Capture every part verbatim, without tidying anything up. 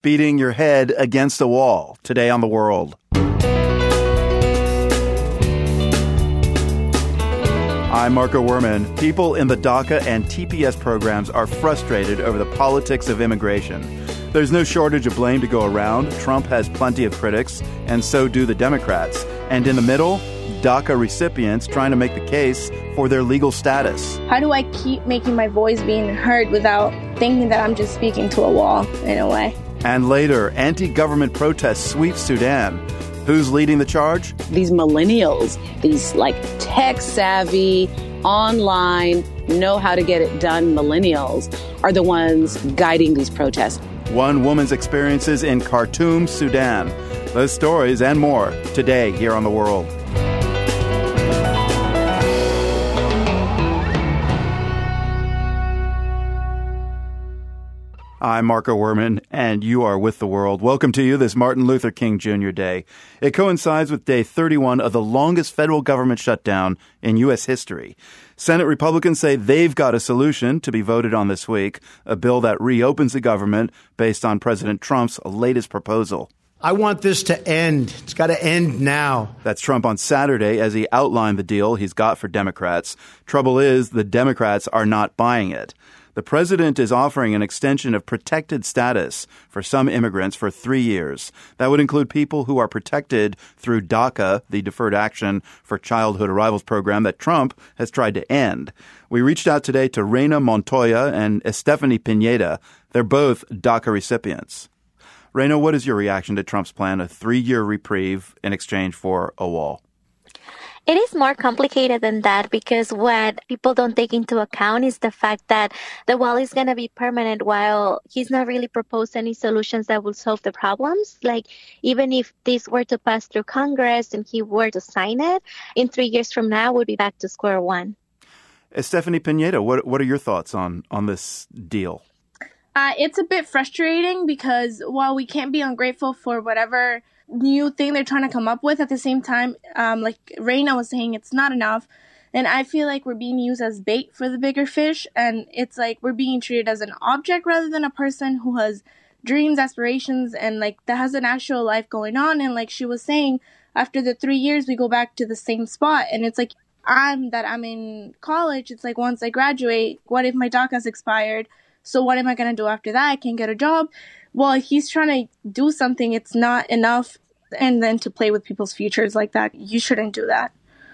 beating your head against a wall. Today on The World. I'm Marco Werman. People in the DACA and T P S programs are frustrated over the politics of immigration. There's no shortage of blame to go around. Trump has plenty of critics, and so do the Democrats. And in the middle, DACA recipients trying to make the case for their legal status. How do I keep making my voice being heard without thinking that I'm just speaking to a wall in a way? And later, anti-government protests sweep Sudan. Who's leading the charge? These millennials, these like tech-savvy, online, know how to get it done millennials are the ones guiding these protests. One woman's experiences in Khartoum, Sudan. Those stories and more today here on The World. I'm Marco Werman, and you are with The World. Welcome to you this Martin Luther King Junior Day. It coincides with day thirty-one of the longest federal government shutdown in U S history. Senate Republicans say they've got a solution to be voted on this week, a bill that reopens the government based on President Trump's latest proposal. I want this to end. It's got to end now. That's Trump on Saturday as he outlined the deal he's got for Democrats. Trouble is, the Democrats are not buying it. The president is offering an extension of protected status for some immigrants for three years. That would include people who are protected through DACA, the Deferred Action for Childhood Arrivals program that Trump has tried to end. We reached out today to Reina Montoya and Estefany Pineda. They're both DACA recipients. Reina, what is your reaction to Trump's plan, a three-year reprieve in exchange for a wall? It is more complicated than that because what people don't take into account is the fact that the wall is going to be permanent while he's not really proposed any solutions that will solve the problems. Like, even if this were to pass through Congress and he were to sign it, in three years from now, we'll be back to square one. Estefany Pineda, what, what are your thoughts on, on this deal? Uh, it's a bit frustrating because while we can't be ungrateful for whatever new thing they're trying to come up with, at the same time, um, like Reina was saying, it's not enough. And I feel like we're being used as bait for the bigger fish. And it's like we're being treated as an object rather than a person who has dreams, aspirations, and like that has an actual life going on. And like she was saying, after the three years, we go back to the same spot. And it's like I'm that I'm in college. It's like once I graduate, what if my DACA's expired? So what am I going to do after that? I can't get a job. Well, if he's trying to do something, it's not enough. And then to play with people's futures like that, you shouldn't do that.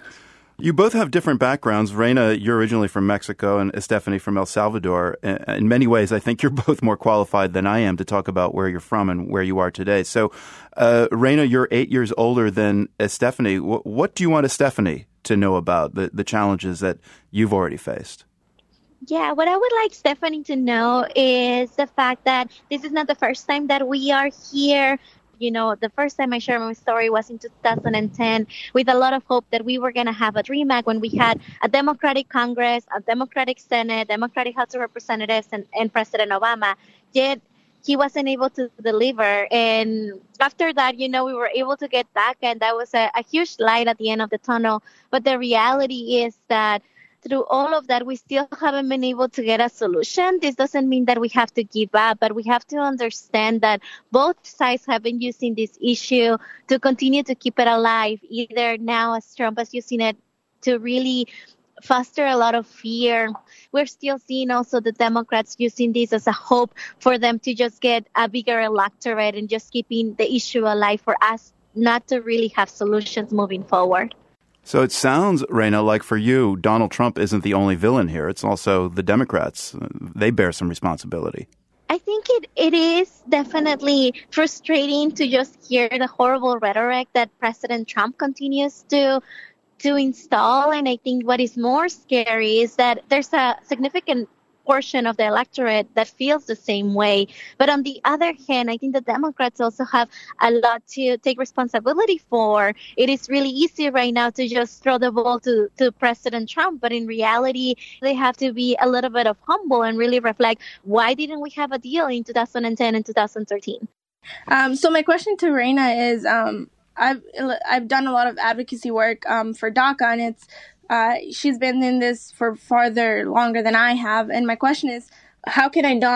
You both have different backgrounds. Reina, you're originally from Mexico, and Estefany from El Salvador. In many ways, I think you're both more qualified than I am to talk about where you're from and where you are today. So, uh, Reina, you're eight years older than Estefany. What, what do you want Estefany to know about the, the challenges that you've already faced? Yeah, what I would like Stephanie to know is the fact that this is not the first time that we are here. You know, the first time I shared my story was in two thousand ten with a lot of hope that we were going to have a DREAM Act when we had a Democratic Congress, a Democratic Senate, Democratic House of Representatives, and, and President Obama. Yet he wasn't able to deliver. And after that, you know, we were able to get back, and that was a, a huge light at the end of the tunnel. But the reality is that through all of that, we still haven't been able to get a solution. This doesn't mean that we have to give up, but we have to understand that both sides have been using this issue to continue to keep it alive, either now as Trump is using it to really foster a lot of fear. We're still seeing also the Democrats using this as a hope for them to just get a bigger electorate and just keeping the issue alive for us not to really have solutions moving forward. So it sounds, Reina, like for you, Donald Trump isn't the only villain here. It's also the Democrats. They bear some responsibility. I think it, it is definitely frustrating to just hear the horrible rhetoric that President Trump continues to to install. And I think what is more scary is that there's a significant portion of the electorate that feels the same way. But on the other hand, I think the Democrats also have a lot to take responsibility for. It is really easy right now to just throw the ball to, to President Trump. But in reality, they have to be a little bit of humble and really reflect, why didn't we have a deal in two thousand ten and two thousand thirteen? Um, so my question to Reina is, um, I've I've done a lot of advocacy work um, for DACA, and it's Uh, she's been in this for farther longer than I have. And my question is, how can I not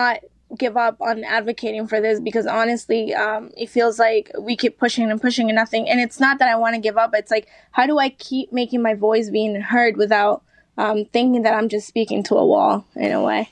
give up on advocating for this because honestly, um, it feels like we keep pushing and pushing and nothing. And it's not that I want to give up. It's like, how do I keep making my voice being heard without um, thinking that I'm just speaking to a wall in a way?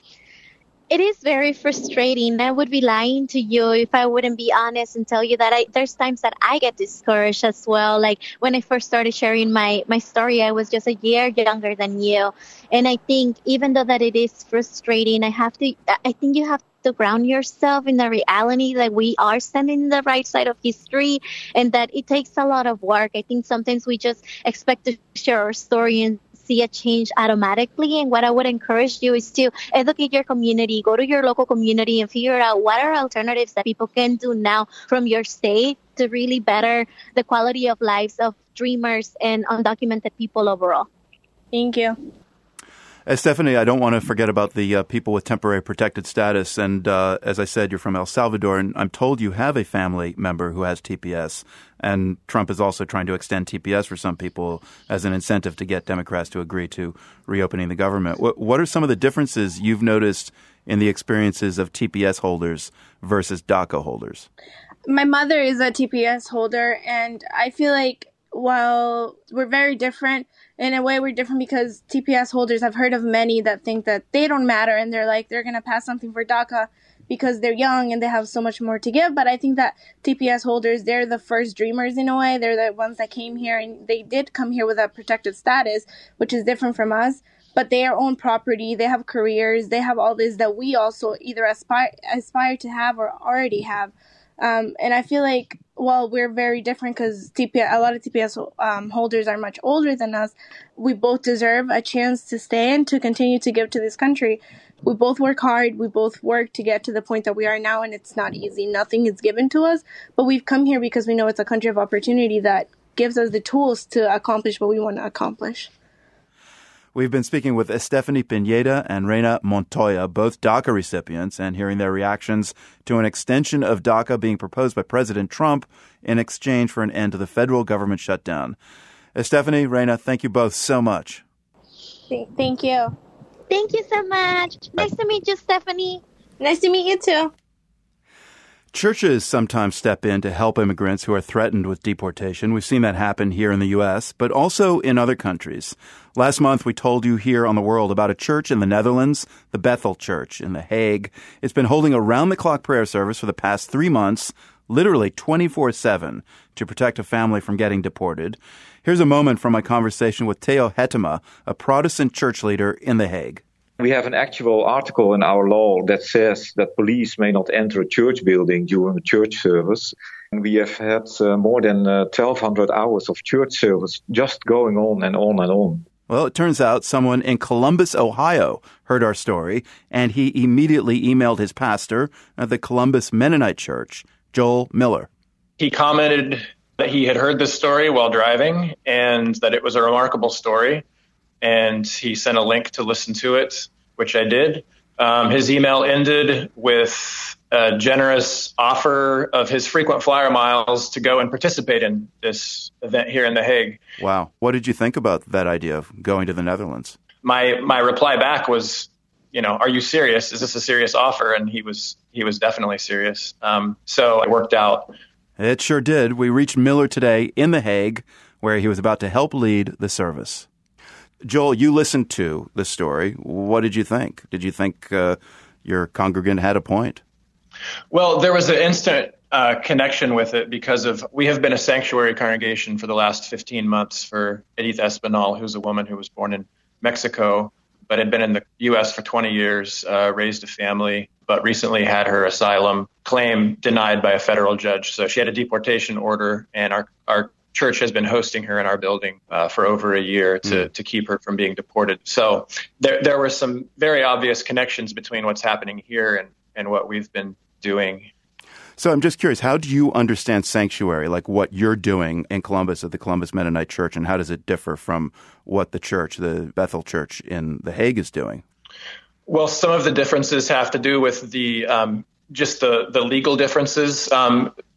It is very frustrating. I would be lying to you if I wouldn't be honest and tell you that I, there's times that I get discouraged as well. Like when I first started sharing my, my story, I was just a year younger than you. And I think even though that it is frustrating, I have to, I think you have to ground yourself in the reality that we are standing in the right side of history and that it takes a lot of work. I think sometimes we just expect to share our story and see a change automatically. And what I would encourage you is to educate your community, go to your local community and figure out what are alternatives that people can do now from your state to really better the quality of lives of dreamers and undocumented people overall. Thank you. Estefany, I don't want to forget about the uh, people with temporary protected status. And uh, as I said, you're from El Salvador, and I'm told you have a family member who has T P S. And Trump is also trying to extend T P S for some people as an incentive to get Democrats to agree to reopening the government. What, what are some of the differences you've noticed in the experiences of T P S holders versus DACA holders? My mother is a T P S holder, and I feel like while we're very different, in a way we're different because T P S holders, I've heard of many that think that they don't matter and they're like, they're going to pass something for DACA because they're young and they have so much more to give. But I think that T P S holders, they're the first dreamers in a way. They're the ones that came here and they did come here with a protected status, which is different from us. But they own property, they have careers, they have all this that we also either aspire, aspire to have or already have. Um, and I feel like, well, we're very different because T P S, a lot of T P S um, holders are much older than us. We both deserve a chance to stay and to continue to give to this country. We both work hard. We both work to get to the point that we are now, and it's not easy. Nothing is given to us, but we've come here because we know it's a country of opportunity that gives us the tools to accomplish what we want to accomplish. We've been speaking with Estefany Pineda and Reina Montoya, both DACA recipients, and hearing their reactions to an extension of DACA being proposed by President Trump in exchange for an end to the federal government shutdown. Estefany, Reina, thank you both so much. Thank you. Thank you so much. Nice to meet you, Stephanie. Nice to meet you too. Churches sometimes step in to help immigrants who are threatened with deportation. We've seen that happen here in the U S, but also in other countries. Last month, we told you here on The World about a church in the Netherlands, the Bethel Church in The Hague. It's been holding a round-the-clock prayer service for the past three months, literally twenty-four seven, to protect a family from getting deported. Here's a moment from my conversation with Theo Hetema, a Protestant church leader in The Hague. We have an actual article in our law that says that police may not enter a church building during a church service. And we have had uh, more than uh, twelve hundred hours of church service just going on and on and on. Well, it turns out someone in Columbus, Ohio heard our story, and he immediately emailed his pastor at the Columbus Mennonite Church, Joel Miller. He commented that he had heard this story while driving and that it was a remarkable story. And he sent a link to listen to it, which I did. Um, his email ended with a generous offer of his frequent flyer miles to go and participate in this event here in The Hague. Wow. What did you think about that idea of going to the Netherlands? My my reply back was, you know, are you serious? Is this a serious offer? And he was he was definitely serious. Um, so it worked out. It sure did. We reached Miller today in The Hague, where he was about to help lead the service. Joel, you listened to the story. What did you think? Did you think uh, your congregant had a point? Well, there was an instant uh, connection with it because of we have been a sanctuary congregation for the last fifteen months for Edith Espinal, who's a woman who was born in Mexico, but had been in the U S for twenty years, uh, raised a family, but recently had her asylum claim denied by a federal judge. So she had a deportation order, and our our church has been hosting her in our building uh, for over a year to, mm. to keep her from being deported. So there there were some very obvious connections between what's happening here and, and what we've been doing. So I'm just curious, how do you understand sanctuary, like what you're doing in Columbus at the Columbus Mennonite Church, and how does it differ from what the church, the Bethel Church in The Hague, is doing? Well, some of the differences have to do with the um, just the, the legal differences. Um,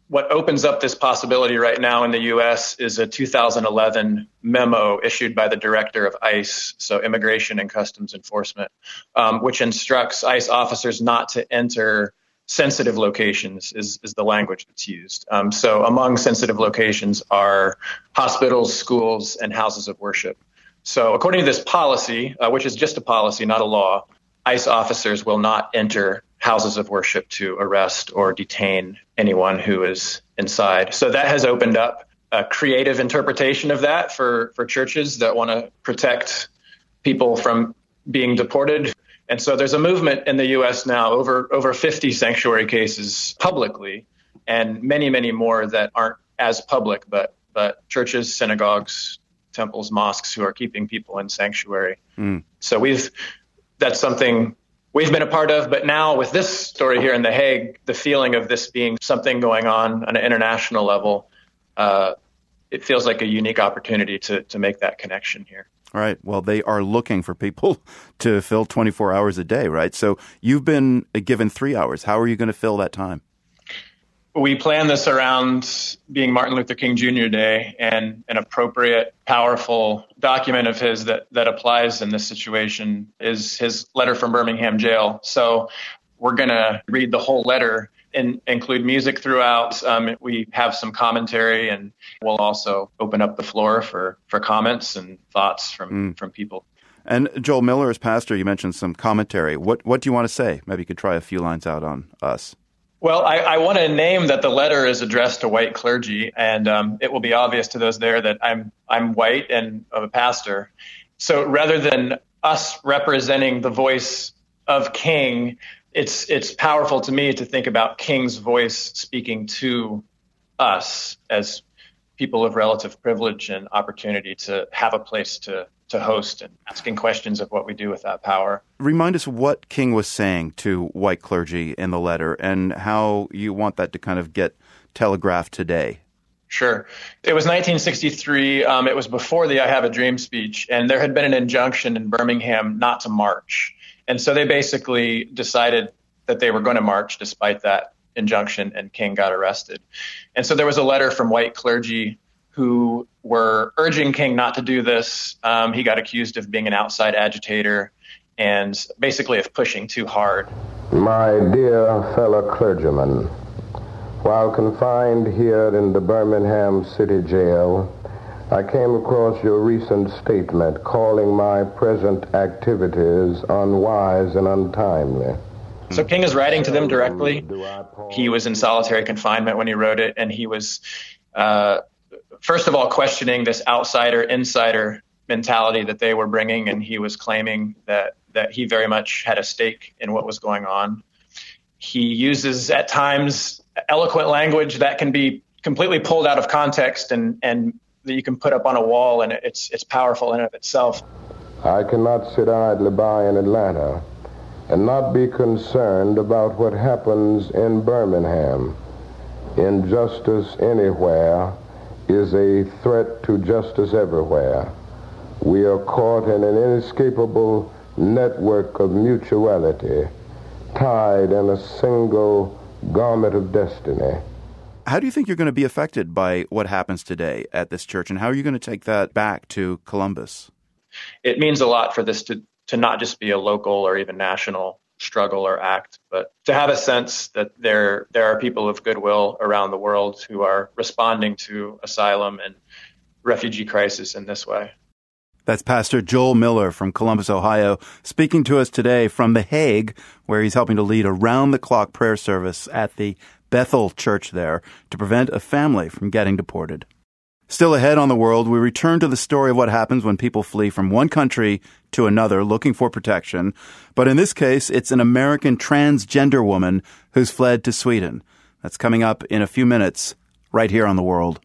what opens up this possibility right now in the U S is a two thousand eleven memo issued by the director of ICE, so Immigration and Customs Enforcement, um, which instructs ICE officers not to enter sensitive locations is, is the language that's used. Um, so among sensitive locations are hospitals, schools, and houses of worship. So according to this policy, uh, which is just a policy, not a law, ICE officers will not enter houses of worship to arrest or detain anyone who is inside. So that has opened up a creative interpretation of that for, for churches that want to protect people from being deported. And so there's a movement in the U S now, over over fifty sanctuary cases publicly, and many, many more that aren't as public, but but churches, synagogues, temples, mosques who are keeping people in sanctuary. Mm. So we've that's something we've been a part of. But now with this story here in The Hague, the feeling of this being something going on on an international level, uh, it feels like a unique opportunity to to make that connection here. All right. Well, they are looking for people to fill twenty-four hours a day, right? So you've been given three hours. How are you going to fill that time? We plan this around being Martin Luther King Junior Day, and an appropriate, powerful document of his that, that applies in this situation is his letter from Birmingham jail. So we're going to read the whole letter and include music throughout. Um, we have some commentary, and we'll also open up the floor for, for comments and thoughts from, mm. from people. And Joel Miller, as pastor, you mentioned some commentary. What what do you want to say? Maybe you could try a few lines out on us. Well, I, I want to name that the letter is addressed to white clergy, and um, it will be obvious to those there that I'm I'm white and of a pastor. So rather than us representing the voice of King, it's it's powerful to me to think about King's voice speaking to us as people of relative privilege and opportunity to have a place to to host, and asking questions of what we do with that power. Remind us what King was saying to white clergy in the letter and how you want that to kind of get telegraphed today. Sure. It was nineteen sixty-three. Um, it was before the I Have a Dream speech, and there had been an injunction in Birmingham not to march. And so they basically decided that they were going to march despite that injunction, and King got arrested. And so there was a letter from white clergy who were urging King not to do this. Um, he got accused of being an outside agitator and basically of pushing too hard. My dear fellow clergymen, while confined here in the Birmingham City Jail, I came across your recent statement calling my present activities unwise and untimely. So King is writing to them directly. He was in solitary confinement when he wrote it, and he was uh, first of all questioning this outsider-insider mentality that they were bringing, and he was claiming that that he very much had a stake in what was going on. He uses at times eloquent language that can be completely pulled out of context and and that you can put up on a wall, and it's it's powerful in and of itself. I cannot sit idly by in Atlanta and not be concerned about what happens in Birmingham. Injustice anywhere is a threat to justice everywhere. We are caught in an inescapable network of mutuality, tied in a single garment of destiny. How do you think you're going to be affected by what happens today at this church, and how are you going to take that back to Columbus? It means a lot for this to, to not just be a local or even national struggle or act, but to have a sense that there there are people of goodwill around the world who are responding to asylum and refugee crisis in this way. That's Pastor Joel Miller from Columbus, Ohio, speaking to us today from The Hague, where he's helping to lead a round-the-clock prayer service at the Bethel Church there to prevent a family from getting deported. Still ahead on The World, we return to the story of what happens when people flee from one country to another looking for protection. But in this case, it's an American transgender woman who's fled to Sweden. That's coming up in a few minutes, right here on The World.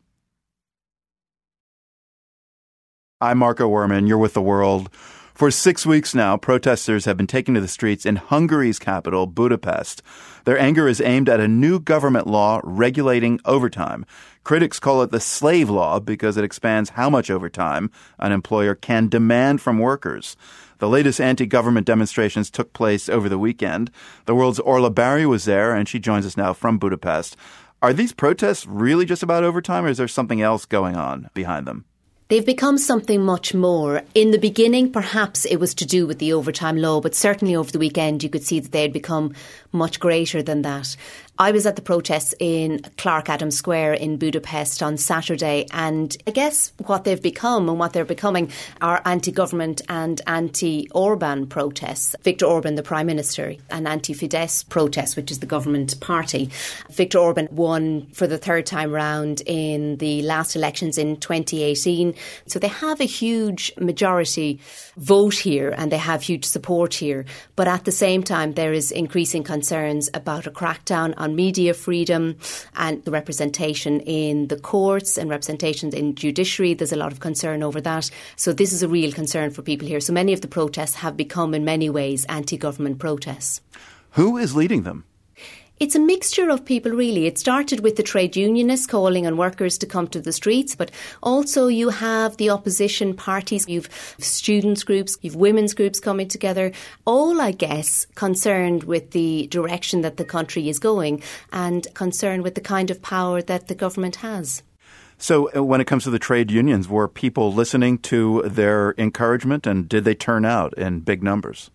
I'm Marco Werman. You're with The World. For six weeks now, protesters have been taken to the streets in Hungary's capital, Budapest. Their anger is aimed at a new government law regulating overtime. Critics call it the slave law because it expands how much overtime an employer can demand from workers. The latest anti-government demonstrations took place over the weekend. The World's Orla Barry was there, and she joins us now from Budapest. Are these protests really just about overtime, or is there something else going on behind them? They've become something much more. In the beginning, perhaps it was to do with the overtime law, but certainly over the weekend you could see that they had become much greater than that. I was at the protests in Clark Adams Square in Budapest on Saturday, and I guess what they've become and what they're becoming are anti-government and anti-Orban protests. Viktor Orban, the Prime Minister, and anti-Fidesz protests, which is the government party. Viktor Orban won for the third time round in the last elections in twenty eighteen. So they have a huge majority vote here and they have huge support here. But at the same time, there is increasing concerns about a crackdown on media freedom and the representation in the courts and representation in judiciary. There's a lot of concern over that. So this is a real concern for people here. So many of the protests have become in many ways anti-government protests. Who is leading them? It's a mixture of people, really. It started with the trade unionists calling on workers to come to the streets, but also you have the opposition parties, you've students' groups, you've women's groups coming together, all, I guess, concerned with the direction that the country is going and concerned with the kind of power that the government has. So uh, when it comes to the trade unions, were people listening to their encouragement, and did they turn out in big numbers?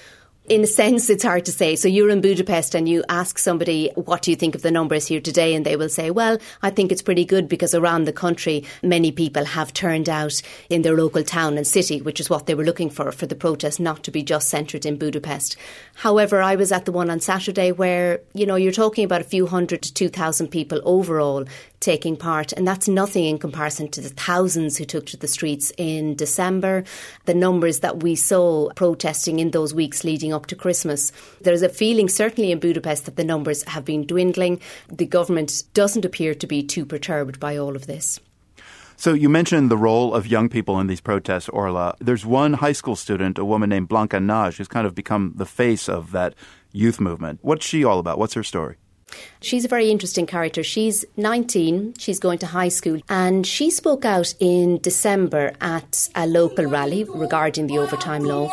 In a sense, it's hard to say. So you're in Budapest and you ask somebody, what do you think of the numbers here today? And they will say, well, I think it's pretty good because around the country, many people have turned out in their local town and city, which is what they were looking for, for the protest not to be just centred in Budapest. However, I was at the one on Saturday where, you know, you're talking about a few hundred to two thousand people overall taking part. And that's nothing in comparison to the thousands who took to the streets in December. The numbers that we saw protesting in those weeks leading up to Christmas. There's a feeling certainly in Budapest that the numbers have been dwindling. The government doesn't appear to be too perturbed by all of this. So you mentioned the role of young people in these protests, Orla. There's one high school student, a woman named Blanca Nagy, who's kind of become the face of that youth movement. What's she all about? What's her story? She's a very interesting character. She's nineteen, she's going to high school, and she spoke out in December at a local rally regarding the overtime law.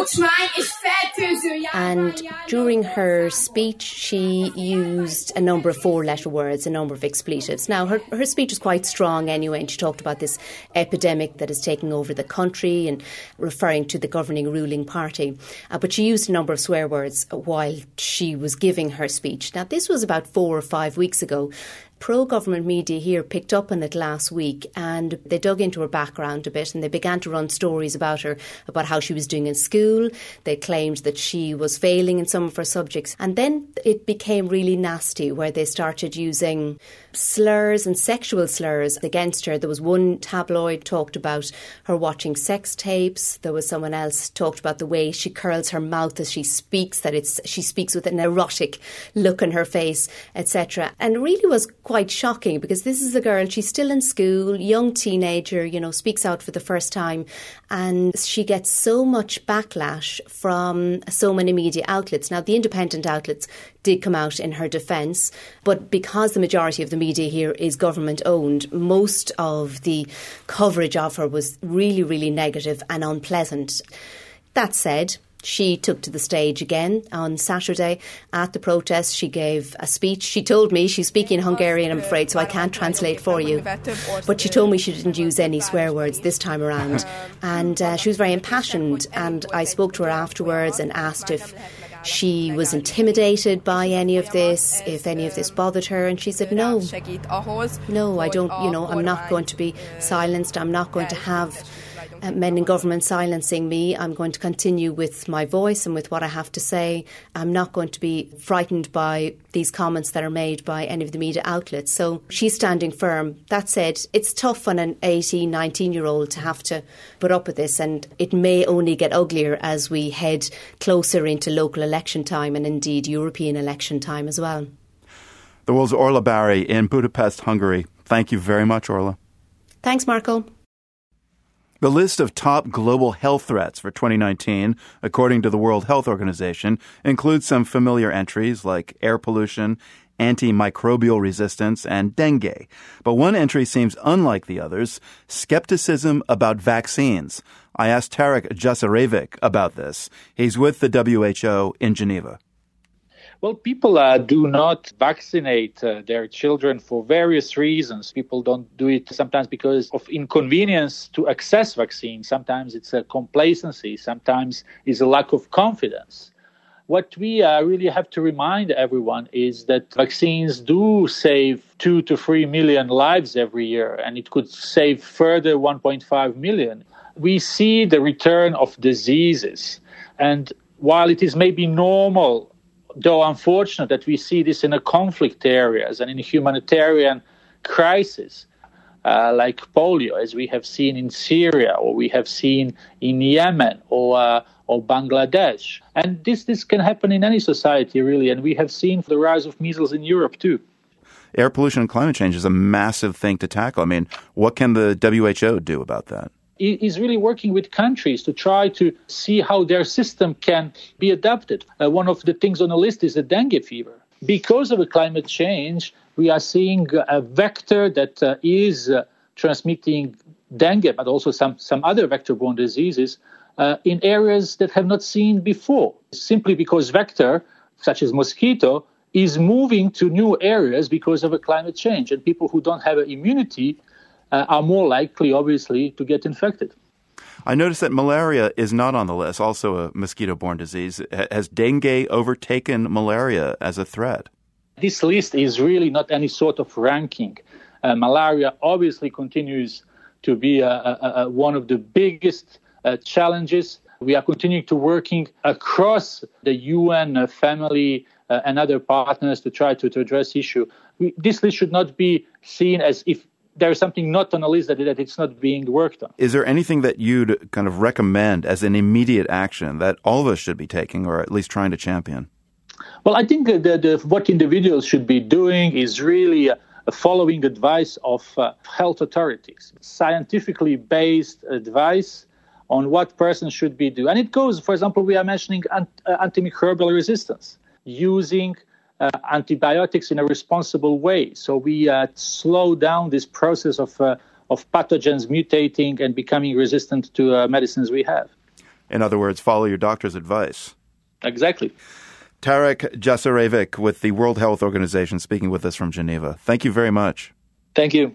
And during her speech, she used a number of four-letter words, a number of expletives. Now, her, her speech was quite strong anyway, and she talked about this epidemic that is taking over the country and referring to the governing ruling party. Uh, but she used a number of swear words while she was giving her speech. Now, this was about four or five weeks ago. Pro-government media here picked up on it last week and they dug into her background a bit and they began to run stories about her, about how she was doing in school. They claimed that she was failing in some of her subjects. And then it became really nasty where they started using slurs and sexual slurs against her. There was one tabloid talked about her watching sex tapes. There was someone else talked about the way she curls her mouth as she speaks, that it's she speaks with an erotic look on her face, et cetera. And it really was quite shocking because this is a girl, she's still in school, young teenager, you know, speaks out for the first time, and she gets so much backlash from so many media outlets. Now, the independent outlets did come out in her defence, but because the majority of the media here is government owned, most of the coverage of her was really, really negative and unpleasant. That said, she took to the stage again on Saturday at the protest. She gave a speech. She told me, she's speaking Hungarian, I'm afraid, so I can't translate for you. But she told me she didn't use any swear words this time around. And uh, she was very impassioned. And I spoke to her afterwards and asked if she was intimidated by any of this, if any of this bothered her. And she said, no, no, I don't, you know, I'm not going to be silenced. I'm not going to have Uh, men in government silencing me. I'm going to continue with my voice and with what I have to say. I'm not going to be frightened by these comments that are made by any of the media outlets. So she's standing firm. That said, it's tough on an eighteen, nineteen-year-old to have to put up with this, and it may only get uglier as we head closer into local election time and indeed European election time as well. The world's Orla Barry in Budapest, Hungary. Thank you very much, Orla. Thanks, Marco. The list of top global health threats for twenty nineteen, according to the World Health Organization, includes some familiar entries like air pollution, antimicrobial resistance, and dengue. But one entry seems unlike the others: skepticism about vaccines. I asked Tarek Jasarevic about this. He's with the W H O in Geneva. Well, people uh, do not vaccinate uh, their children for various reasons. People don't do it sometimes because of inconvenience to access vaccines. Sometimes it's a complacency. Sometimes it's a lack of confidence. What we uh, really have to remind everyone is that vaccines do save two to three million lives every year, and it could save further one point five million. We see the return of diseases. And while it is maybe normal, though unfortunate, that we see this in a conflict areas and in humanitarian crisis, uh, like polio, as we have seen in Syria, or we have seen in Yemen, or uh, or Bangladesh. And this, this can happen in any society, really. And we have seen the rise of measles in Europe, too. Air pollution and climate change is a massive thing to tackle. I mean, what can the W H O do about that? Is really working with countries to try to see how their system can be adapted. Uh, one of the things on the list is the dengue fever. Because of the climate change, we are seeing a vector that uh, is uh, transmitting dengue, but also some, some other vector-borne diseases uh, in areas that have not seen before, simply because vector, such as mosquito, is moving to new areas because of a climate change. And people who don't have an immunity Uh, are more likely, obviously, to get infected. I noticed that malaria is not on the list, also a mosquito-borne disease. Has dengue overtaken malaria as a threat? This list is really not any sort of ranking. Uh, malaria obviously continues to be uh, uh, uh, one of the biggest uh, challenges. We are continuing to working across the U N uh, family uh, and other partners to try to, to address issue. We, this list should not be seen as if there is something not on a list that, that it's not being worked on. Is there anything that you'd kind of recommend as an immediate action that all of us should be taking, or at least trying to champion? Well, I think that the, the, what individuals should be doing is really uh, following advice of uh, health authorities, scientifically based advice on what persons should be doing. And it goes, for example, we are mentioning ant- uh, antimicrobial resistance, using Uh, antibiotics in a responsible way. So we uh, slow down this process of uh, of pathogens mutating and becoming resistant to uh, medicines we have. In other words, follow your doctor's advice. Exactly. Tarek Jasarevic with the World Health Organization speaking with us from Geneva. Thank you very much. Thank you.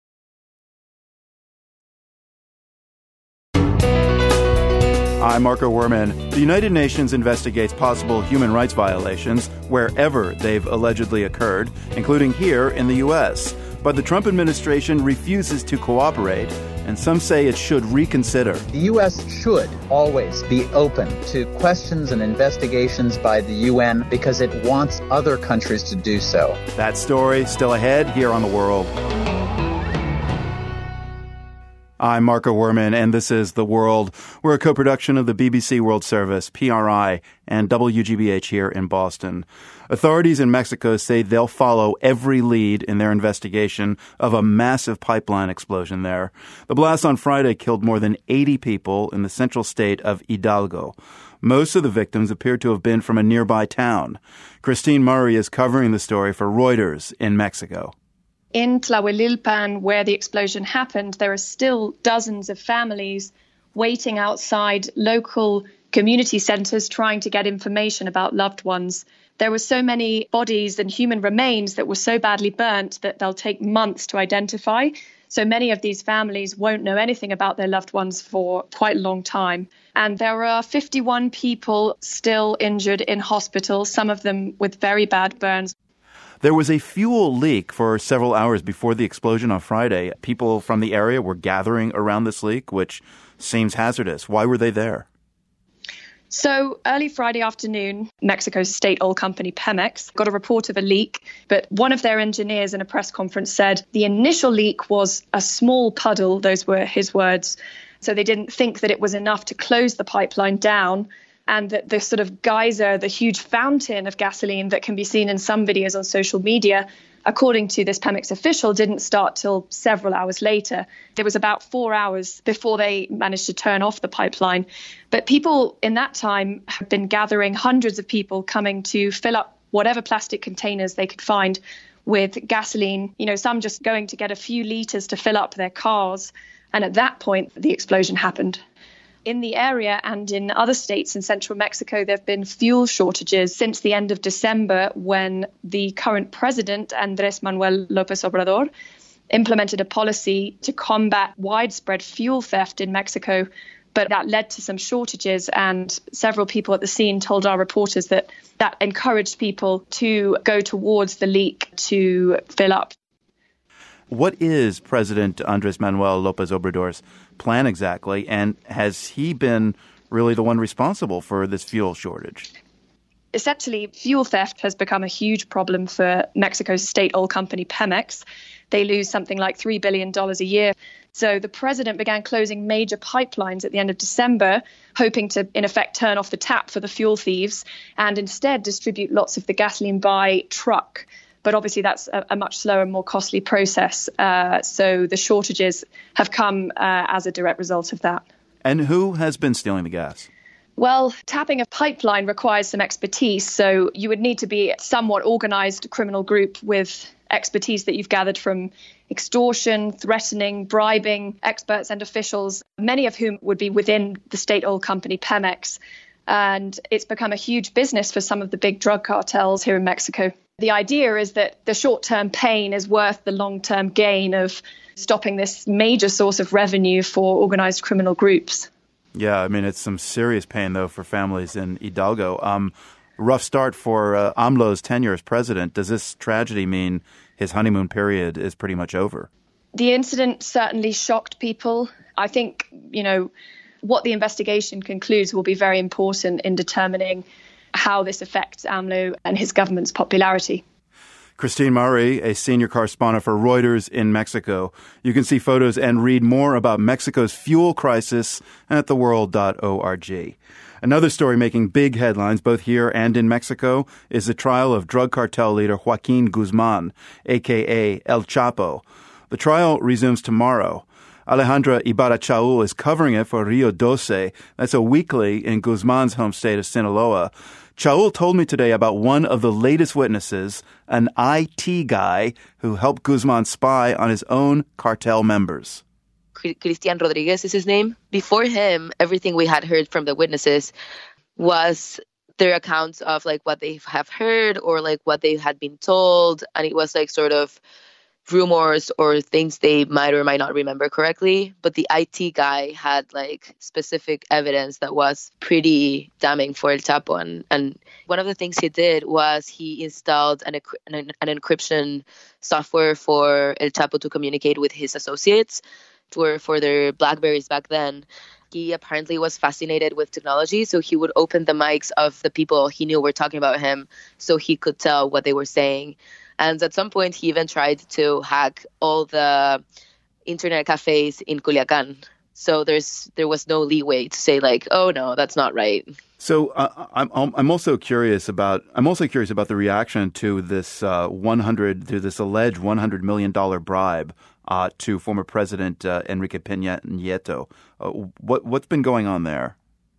I'm Marco Werman. The United Nations investigates possible human rights violations wherever they've allegedly occurred, including here in the U S. But the Trump administration refuses to cooperate, and some say it should reconsider. The U S should always be open to questions and investigations by the U N because it wants other countries to do so. That story still ahead here on The World. I'm Marco Werman, and this is The World. We're a co-production of the B B C World Service, P R I, and W G B H here in Boston. Authorities in Mexico say they'll follow every lead in their investigation of a massive pipeline explosion there. The blast on Friday killed more than eighty people in the central state of Hidalgo. Most of the victims appear to have been from a nearby town. Christine Murray is covering the story for Reuters in Mexico. In Tlahuelilpan, where the explosion happened, there are still dozens of families waiting outside local community centers trying to get information about loved ones. There were so many bodies and human remains that were so badly burnt that they'll take months to identify. So many of these families won't know anything about their loved ones for quite a long time. And there are fifty-one people still injured in hospital, some of them with very bad burns. There was a fuel leak for several hours before the explosion on Friday. People from the area were gathering around this leak, which seems hazardous. Why were they there? So early Friday afternoon, Mexico's state oil company Pemex got a report of a leak, but one of their engineers in a press conference said the initial leak was a small puddle. Those were his words. So they didn't think that it was enough to close the pipeline down, and that the sort of geyser, the huge fountain of gasoline that can be seen in some videos on social media, according to this Pemex official, didn't start till several hours later. There was about four hours before they managed to turn off the pipeline. But people in that time have been gathering, hundreds of people coming to fill up whatever plastic containers they could find with gasoline, you know, some just going to get a few liters to fill up their cars. And at that point, the explosion happened. In the area and in other states in central Mexico, there have been fuel shortages since the end of December, when the current president, Andrés Manuel López Obrador, implemented a policy to combat widespread fuel theft in Mexico. But that led to some shortages, and several people at the scene told our reporters that that encouraged people to go towards the leak to fill up. What is President Andrés Manuel López Obrador's plan exactly, and has he been really the one responsible for this fuel shortage? Essentially, fuel theft has become a huge problem for Mexico's state oil company Pemex. They lose something like three billion dollars a year. So the president began closing major pipelines at the end of December, hoping to, in effect, turn off the tap for the fuel thieves and instead distribute lots of the gasoline by truck. But obviously that's a, a much slower and more costly process. Uh, so the shortages have come uh, as a direct result of that. And who has been stealing the gas? Well, tapping a pipeline requires some expertise. So you would need to be a somewhat organized criminal group with expertise that you've gathered from extortion, threatening, bribing experts and officials, many of whom would be within the state oil company Pemex. And it's become a huge business for some of the big drug cartels here in Mexico. The idea is that the short-term pain is worth the long-term gain of stopping this major source of revenue for organized criminal groups. Yeah, I mean, it's some serious pain, though, for families in Hidalgo. Um, rough start for uh, AMLO's tenure as president. Does this tragedy mean his honeymoon period is pretty much over? The incident certainly shocked people. I think, you know, what the investigation concludes will be very important in determining how this affects AMLO and his government's popularity. Christine Murray, a senior correspondent for Reuters in Mexico. You can see photos and read more about Mexico's fuel crisis at the world dot org. Another story making big headlines both here and in Mexico is the trial of drug cartel leader Joaquin Guzman, a k a. El Chapo. The trial resumes tomorrow. Alejandra Ibarra-Chaul is covering it for Rio doce. That's a weekly in Guzman's home state of Sinaloa. Chaul told me today about one of the latest witnesses, an I T guy who helped Guzman spy on his own cartel members. Christian Rodriguez is his name. Before him, everything we had heard from the witnesses was their accounts of like what they have heard or like what they had been told. And it was like sort of rumors or things they might or might not remember correctly. But the I T guy had like specific evidence that was pretty damning for El Chapo. And, and one of the things he did was he installed an, an, an encryption software for El Chapo to communicate with his associates, were for their Blackberries back then. He apparently was fascinated with technology, so he would open the mics of the people he knew were talking about him so he could tell what they were saying. And at some point, he even tried to hack all the internet cafes in Culiacan. So there's there was no leeway to say like, oh no, that's not right. So uh, I'm I'm also curious about I'm also curious about the reaction to this uh, one hundred to this alleged one hundred million dollars bribe uh, to former President uh, Enrique Peña Nieto. Uh, what what's been going on there?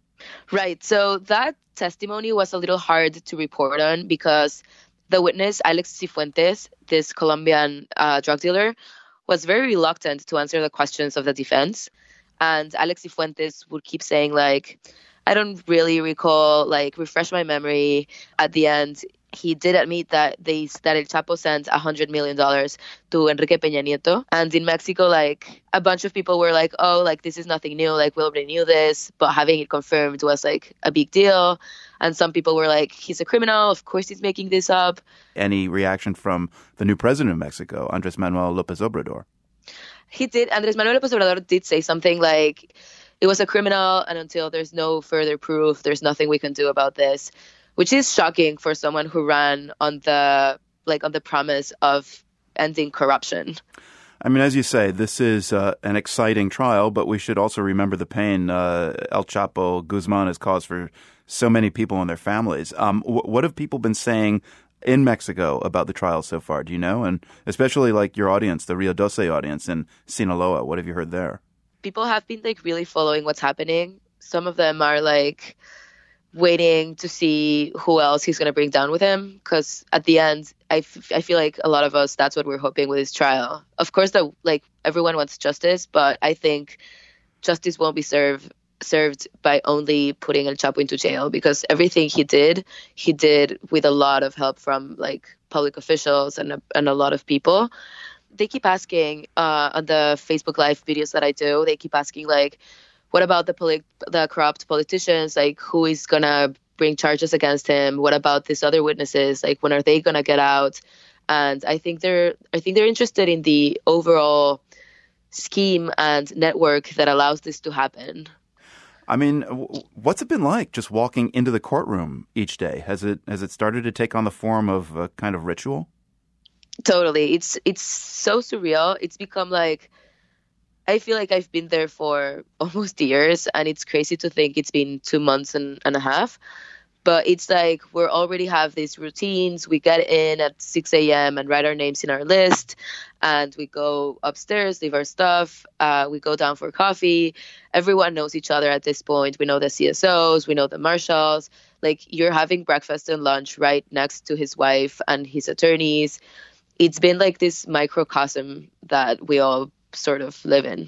Right. So that testimony was a little hard to report on because the witness, Alex Cifuentes, this Colombian uh, drug dealer, was very reluctant to answer the questions of the defense. And Alex Cifuentes would keep saying, like, I don't really recall, like, refresh my memory. At the end, he did admit that they that El Chapo sent one hundred million dollars to Enrique Peña Nieto. And in Mexico, like, a bunch of people were like, oh, like, this is nothing new. Like, we already knew this. But having it confirmed was, like, a big deal. And some people were like, he's a criminal. Of course he's making this up. Any reaction from the new president of Mexico, Andrés Manuel López Obrador? He did. Andrés Manuel López Obrador did say something like, it was a criminal, and until there's no further proof, there's nothing we can do about this, which is shocking for someone who ran on the like on the promise of ending corruption. I mean, as you say, this is uh, an exciting trial, but we should also remember the pain uh, El Chapo Guzman has caused for so many people and their families. Um, w- what have people been saying in Mexico about the trial so far? Do you know? And especially like your audience, the Rio doce audience in Sinaloa, what have you heard there? People have been like really following what's happening. Some of them are like waiting to see who else he's going to bring down with him. Because at the end, I, f- I feel like a lot of us, that's what we're hoping with his trial. Of course, that like everyone wants justice, but I think justice won't be served served by only putting El Chapo into jail, because everything he did, he did with a lot of help from like public officials and a, and a lot of people. They keep asking uh, on the Facebook Live videos that I do, they keep asking like, what about the poli- the corrupt politicians? Like, who is going to bring charges against him? What about these other witnesses? Like, when are they going to get out? And I think they're I think they're interested in the overall scheme and network that allows this to happen. I mean, what's it been like just walking into the courtroom each day? Has it has it started to take on the form of a kind of ritual? Totally. It's it's so surreal. It's become like, I feel like I've been there for almost years, and it's crazy to think it's been two months and, and a half. But it's like we already have these routines. We get in at six a.m. and write our names in our list, and we go upstairs, leave our stuff. Uh, we go down for coffee. Everyone knows each other at this point. We know the C S Os. We know the marshals. Like, you're having breakfast and lunch right next to his wife and his attorneys. It's been like this microcosm that we all sort of live in.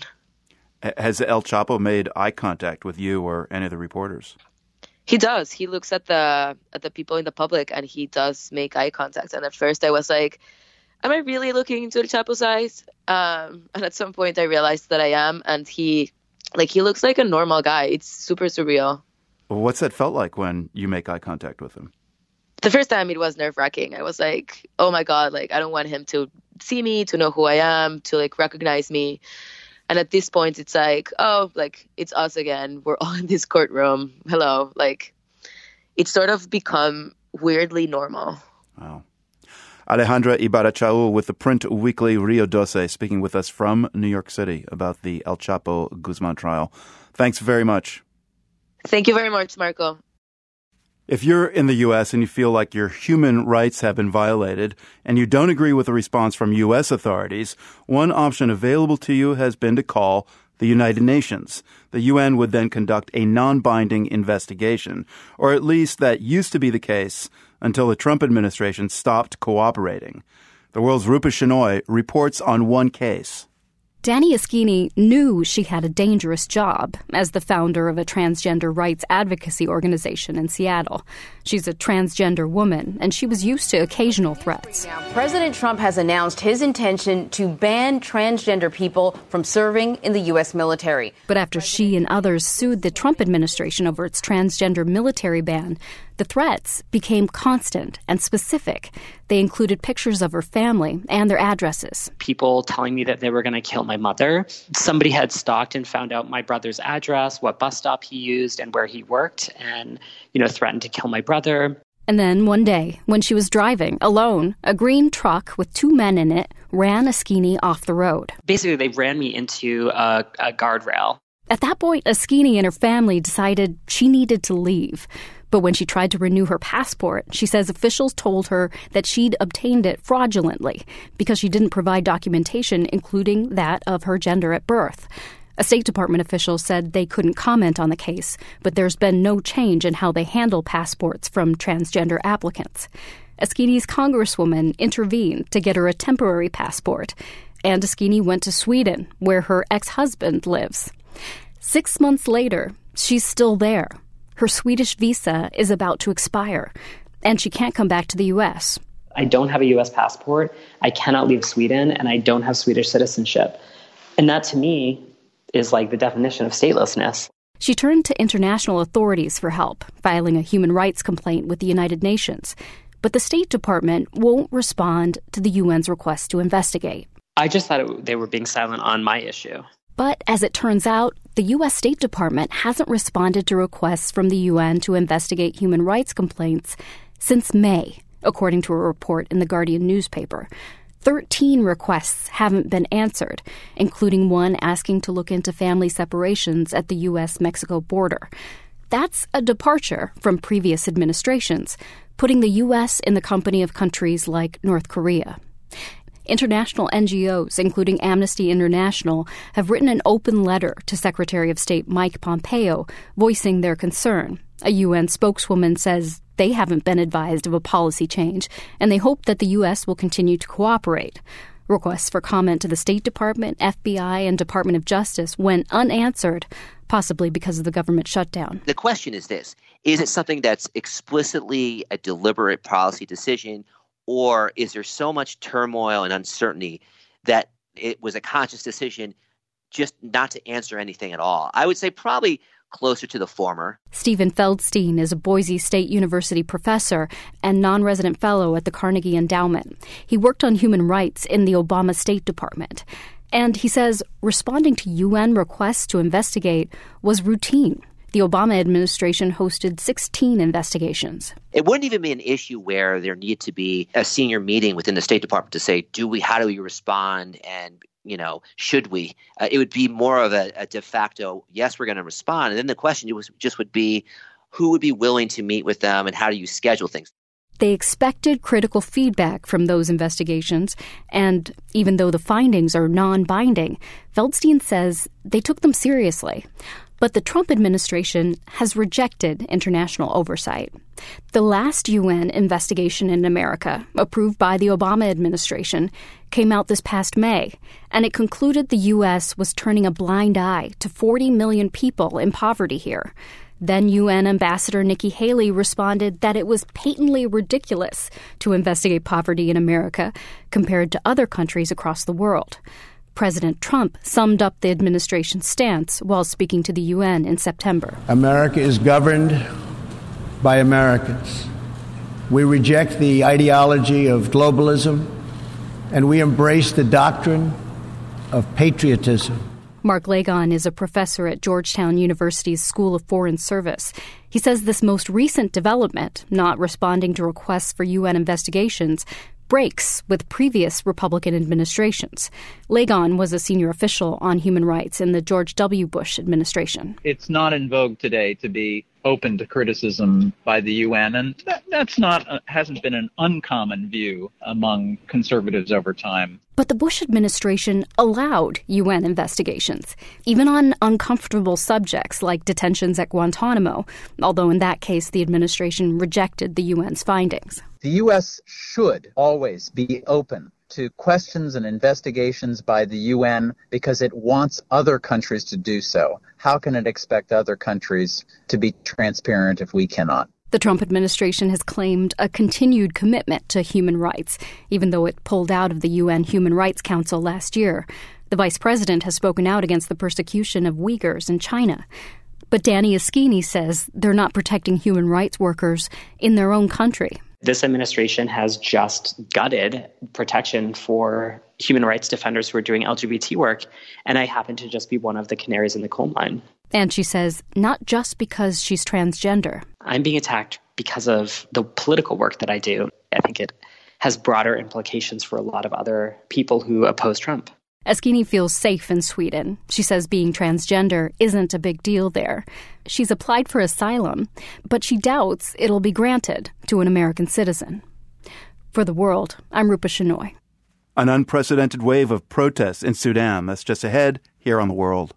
Has El Chapo made eye contact with you or any of the reporters? He does. He looks at the at the people in the public, and he does make eye contact. And at first I was like, am I really looking into El Chapo's eyes? Um, and at some point I realized that I am. And he, like, he looks like a normal guy. It's super surreal. What's that felt like when you make eye contact with him? The first time it was nerve-wracking. I was like, oh my God, like, I don't want him to see me, to know who I am, to like recognize me. And at this point, it's like, oh, like, it's us again. We're all in this courtroom. Hello. Like, it's sort of become weirdly normal. Wow. Alejandra Ibarra-Chaul with the print weekly Rio doce, speaking with us from New York City about the El Chapo Guzman trial. Thanks very much. Thank you very much, Marco. If you're in the U S and you feel like your human rights have been violated and you don't agree with the response from U S authorities, one option available to you has been to call the United Nations. The U N would then conduct a non-binding investigation, or at least that used to be the case until the Trump administration stopped cooperating. The World's Rupa Shenoy reports on one case. Danny Eschini knew she had a dangerous job as the founder of a transgender rights advocacy organization in Seattle. She's a transgender woman, and she was used to occasional threats. President Trump has announced his intention to ban transgender people from serving in the U S military. But after she and others sued the Trump administration over its transgender military ban, the threats became constant and specific. They included pictures of her family and their addresses. People telling me that they were going to kill my mother. Somebody had stalked and found out my brother's address, what bus stop he used, and where he worked, and, you know, threatened to kill my brother. And then one day, when she was driving alone, a green truck with two men in it ran Eschini off the road. Basically, they ran me into a, a guardrail. At that point, Eschini and her family decided she needed to leave. But when she tried to renew her passport, she says officials told her that she'd obtained it fraudulently because she didn't provide documentation, including that of her gender at birth. A State Department official said they couldn't comment on the case, but there's been no change in how they handle passports from transgender applicants. Eschini's congresswoman intervened to get her a temporary passport, and Eschini went to Sweden, where her ex-husband lives. Six months later, she's still there. Her Swedish visa is about to expire, and she can't come back to the U S. I don't have a U S passport, I cannot leave Sweden, and I don't have Swedish citizenship. And that, to me, is like the definition of statelessness. She turned to international authorities for help, filing a human rights complaint with the United Nations. But the State Department won't respond to the U N's request to investigate. I just thought it, they were being silent on my issue. But as it turns out, the U S State Department hasn't responded to requests from the U N to investigate human rights complaints since May, according to a report in the Guardian newspaper. Thirteen requests haven't been answered, including one asking to look into family separations at the U S Mexico border. That's a departure from previous administrations, putting the U S in the company of countries like North Korea. International N G Os, including Amnesty International, have written an open letter to Secretary of State Mike Pompeo voicing their concern. A U N spokeswoman says they haven't been advised of a policy change, and they hope that the U S will continue to cooperate. Requests for comment to the State Department, F B I, and Department of Justice went unanswered. possibly because of the government shutdown. The question is this: is it something that's explicitly a deliberate policy decision, or is there so much turmoil and uncertainty that it was a conscious decision just not to answer anything at all? I would say probably closer to the former. Stephen Feldstein is a Boise State University professor and non-resident fellow at the Carnegie Endowment. He worked on human rights in the Obama State Department. And he says responding to U N requests to investigate was routine. The Obama administration hosted sixteen investigations. It wouldn't even be an issue where there needed to be a senior meeting within the State Department to say, do we, how do we respond, and you know, should we? Uh, it would be more of a, a de facto, yes, we're going to respond. And then the question was, just would be, who would be willing to meet with them, and how do you schedule things? They expected critical feedback from those investigations, and even though the findings are non-binding, Feldstein says they took them seriously. But the Trump administration has rejected international oversight. The last U N investigation in America, approved by the Obama administration, came out this past May, and it concluded the U S was turning a blind eye to forty million people in poverty here. Then U N Ambassador Nikki Haley responded that it was patently ridiculous to investigate poverty in America compared to other countries across the world. President Trump summed up the administration's stance while speaking to the U N in September. America is governed by Americans. We reject the ideology of globalism, and we embrace the doctrine of patriotism. Mark Lagon is a professor at Georgetown University's School of Foreign Service. He says this most recent development, not responding to requests for U N investigations, breaks with previous Republican administrations. Lagon was a senior official on human rights in the George W. Bush administration. It's not in vogue today to be open to criticism by the U N, and that, that's not uh, hasn't been an uncommon view among conservatives over time. But the Bush administration allowed U N investigations, even on uncomfortable subjects like detentions at Guantanamo, although in that case the administration rejected the U N's findings. The U S should always be open to questions and investigations by the U N because it wants other countries to do so. How can it expect other countries to be transparent if we cannot? The Trump administration has claimed a continued commitment to human rights, even though it pulled out of the U N Human Rights Council last year. The vice president has spoken out against the persecution of Uyghurs in China. But Danny Eschini says they're not protecting human rights workers in their own country. This administration has just gutted protection for human rights defenders who are doing L G B T work, and I happen to just be one of the canaries in the coal mine. And she says not just because she's transgender. I'm being attacked because of the political work that I do. I think it has broader implications for a lot of other people who oppose Trump. Eschini feels safe in Sweden. She says being transgender isn't a big deal there. She's applied for asylum, but she doubts it'll be granted to an American citizen. For The World, I'm Rupa Shenoy. An unprecedented wave of protests in Sudan. That's just ahead here on The World.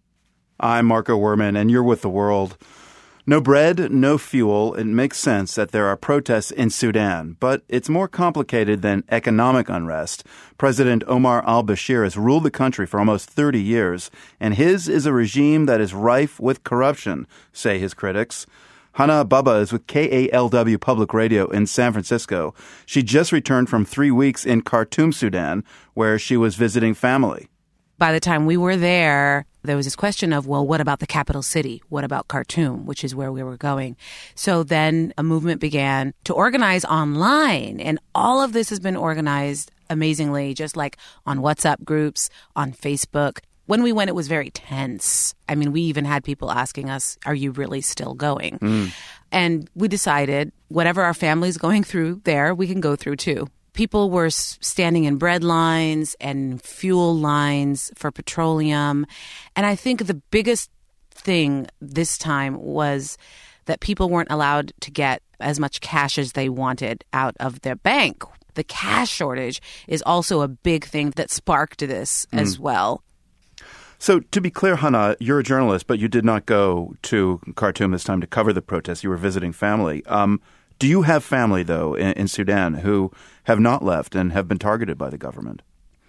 I'm Marco Werman, and you're with The World. No bread, no fuel. It makes sense that there are protests in Sudan, but it's more complicated than economic unrest. President Omar al-Bashir has ruled the country for almost thirty years, and his is a regime that is rife with corruption, say his critics. Hannah Bubba is with K A L W Public Radio in San Francisco. She just returned from three weeks in Khartoum, Sudan, where she was visiting family. By the time we were there, there was this question of, well, what about the capital city? What about Khartoum, which is where we were going? So then a movement began to organize online. And all of this has been organized amazingly, just like on WhatsApp groups, on Facebook. When we went, it was very tense. I mean, we even had people asking us, are you really still going? Mm. And we decided whatever our family's going through there, we can go through too. People were standing in bread lines and fuel lines for petroleum. And I think the biggest thing this time was that people weren't allowed to get as much cash as they wanted out of their bank. The cash shortage is also a big thing that sparked this mm. as well. So to be clear, Hannah, you're a journalist, but you did not go to Khartoum this time to cover the protests. You were visiting family. Um, do you have family, though, in, in Sudan who have not left and have been targeted by the government?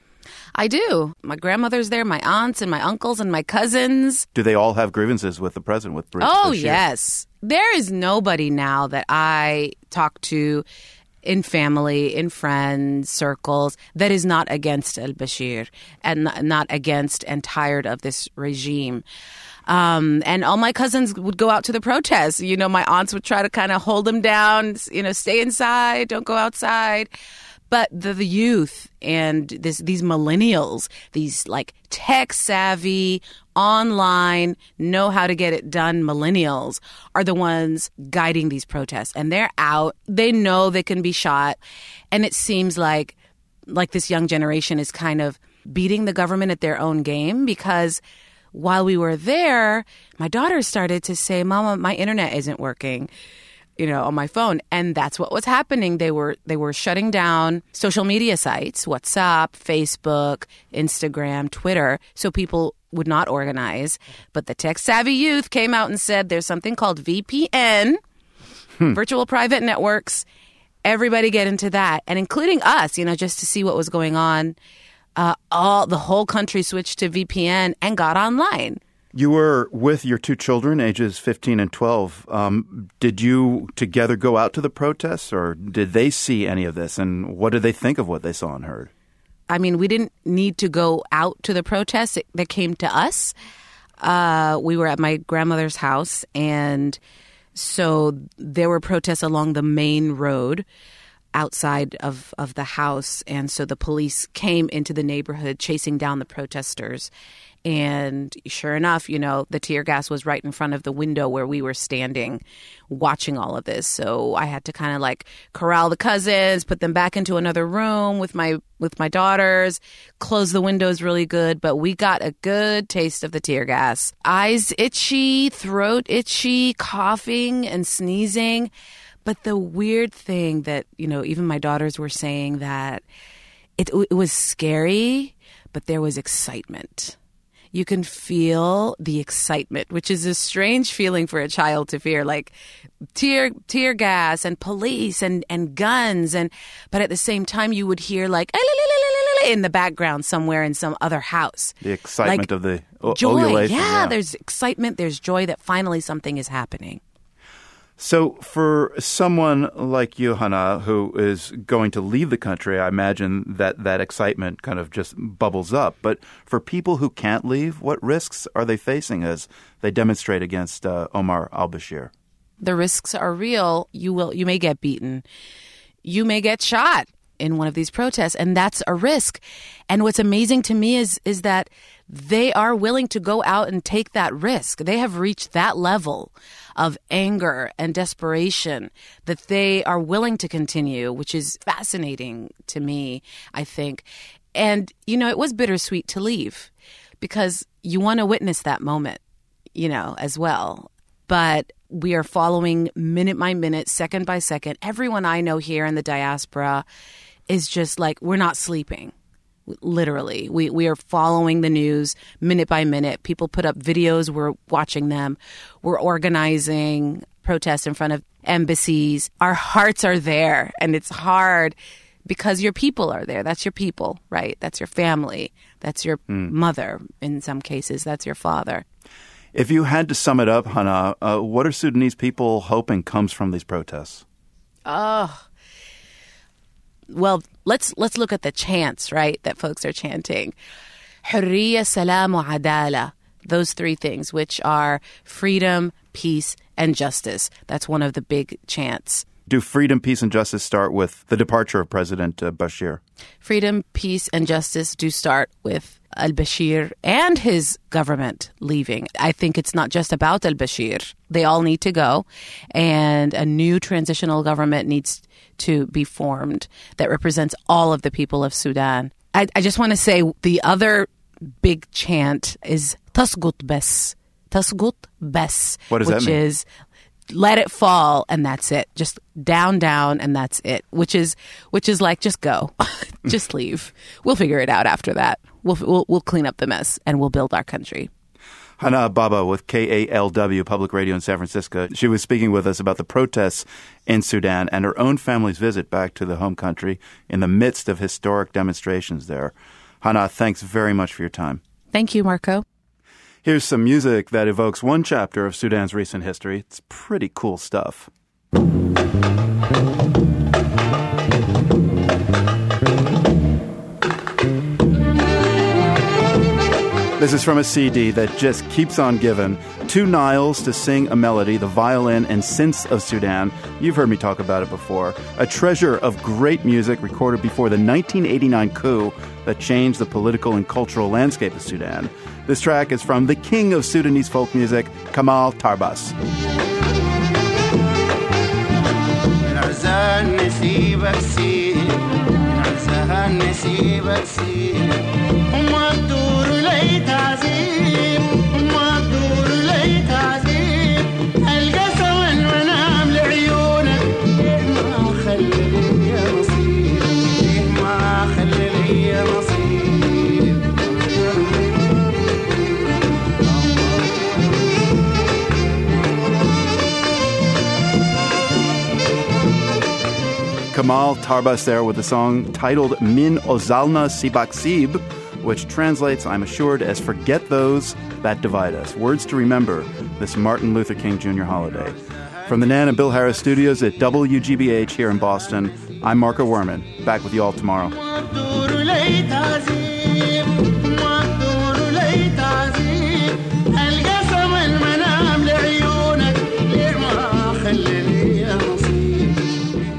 I do. My grandmother's there, my aunts and my uncles and my cousins. Do they all have grievances with the president, with Bashir? Oh, yes. There is nobody now that I talk to in family, in friends, circles, that is not against al-Bashir and not against and tired of this regime. Um, and all my cousins would go out to the protests. You know, my aunts would try to kind of hold them down, you know, stay inside, don't go outside. But the, the youth and this, these millennials, these like tech savvy, online, know how to get it done millennials are the ones guiding these protests. And they're out. They know they can be shot. And it seems like like this young generation is kind of beating the government at their own game, because while we were there, my daughter started to say, Mama, my internet isn't working, you know, on my phone. And that's what was happening. They were they were shutting down social media sites, WhatsApp, Facebook, Instagram, Twitter, so people would not organize. But the tech-savvy youth came out and said there's something called V P N, hmm. virtual private networks. Everybody get into that, and including us, you know, just to see what was going on. Uh, all the whole country switched to V P N and got online. You were with your two children, ages fifteen and twelve. Um, did you together go out to the protests, or did they see any of this? And what did they think of what they saw and heard? I mean, we didn't need to go out to the protests. It, they came to us. Uh, we were at my grandmother's house, and so there were protests along the main road outside of, of the house. And so the police came into the neighborhood chasing down the protesters. And sure enough, you know, the tear gas was right in front of the window where we were standing watching all of this. So I had to kind of like corral the cousins, put them back into another room with my with my daughters, close the windows really good. But we got a good taste of the tear gas. Eyes itchy, throat itchy, coughing and sneezing. But the weird thing that, you know, even my daughters were saying that it, it was scary, but there was excitement. You can feel the excitement, which is a strange feeling for a child to fear, like tear tear gas and police and, and guns. And but at the same time, you would hear like in the background somewhere in some other house. The excitement like, of the o- joy. ovulation. Yeah, yeah, there's excitement. There's joy that finally something is happening. So for someone like you, Hana, who is going to leave the country, I imagine that that excitement kind of just bubbles up. But for people who can't leave, what risks are they facing as they demonstrate against uh, Omar al-Bashir? The risks are real. You will, you may get beaten. You may get shot in one of these protests, and that's a risk. And what's amazing to me is is that they are willing to go out and take that risk. They have reached that level of anger and desperation that they are willing to continue, which is fascinating to me, I think. And, you know, it was bittersweet to leave because you want to witness that moment, you know, as well. But we are following minute by minute, second by second. Everyone I know here in the diaspora is just like, we're not sleeping. Literally, we, we are following the news minute by minute. People put up videos. We're watching them. We're organizing protests in front of embassies. Our hearts are there, and it's hard because your people are there. That's your people, right? That's your family. That's your mm. mother. In some cases, that's your father. If you had to sum it up, Hana, uh, what are Sudanese people hoping comes from these protests? Oh, well, let's let's look at the chants, right, that folks are chanting. Hurriya, salam, wa adala. Those three things, which are freedom, peace, and justice. That's one of the big chants. Do freedom, peace, and justice start with the departure of President uh, Bashir? Freedom, peace, and justice do start with al-Bashir and his government leaving. I think it's not just about al-Bashir. They all need to go, and a new transitional government needs to be formed that represents all of the people of Sudan. I, I just want to say the other big chant is Tasgut Bes. Tasgut Bes. What does which that mean? Is let it fall, and that's it. Just down, down, and that's it. Which is, which is like, just go, just leave. We'll figure it out after that. We'll, we'll we'll clean up the mess, and we'll build our country. Hana Baba with K A L W Public Radio in San Francisco. She was speaking with us about the protests in Sudan and her own family's visit back to the home country in the midst of historic demonstrations there. Hana, thanks very much for your time. Thank you, Marco. Here's some music that evokes one chapter of Sudan's recent history. It's pretty cool stuff. This is from a C D that just keeps on giving. Two Niles to sing a melody, the violin and synths of Sudan. You've heard me talk about it before. A treasure of great music recorded before the nineteen eighty-nine coup that changed the political and cultural landscape of Sudan. This track is from the king of Sudanese folk music, Kamal Tarbas. Kamal Tarbas there with a song titled Min Ozalna Sibaksib, which translates, I'm assured, as Forget Those That Divide Us. Words to remember this Martin Luther King Junior holiday. From the Nan and Bill Harris studios at W G B H here in Boston, I'm Marco Werman. Back with you all tomorrow.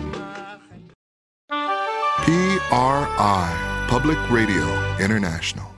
P R I, Public Radio International.